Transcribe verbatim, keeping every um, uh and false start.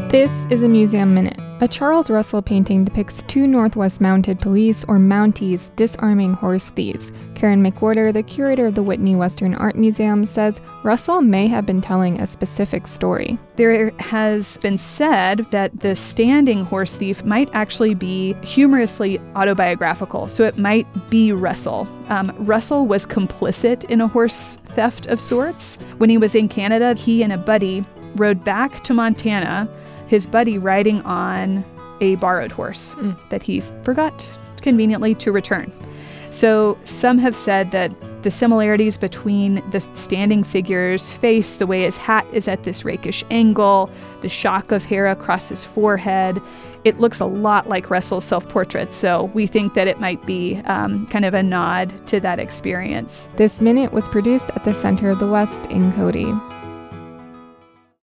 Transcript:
This is a Museum Minute. A Charles Russell painting depicts two Northwest Mounted Police, or Mounties, disarming horse thieves. Karen McWhorter, the curator of the Whitney Western Art Museum, says Russell may have been telling a specific story. There has been said that the standing horse thief might actually be humorously autobiographical, so it might be Russell. Um, Russell was complicit in a horse theft of sorts. When he was in Canada, he and a buddy rode back to Montana, his buddy riding on a borrowed horse mm. that he forgot conveniently to return. So some have said that the similarities between the standing figure's face, the way his hat is at this rakish angle, the shock of hair across his forehead, it looks a lot like Russell's self-portrait. So we think that it might be um, kind of a nod to that experience. This Minute was produced at the Center of the West in Cody.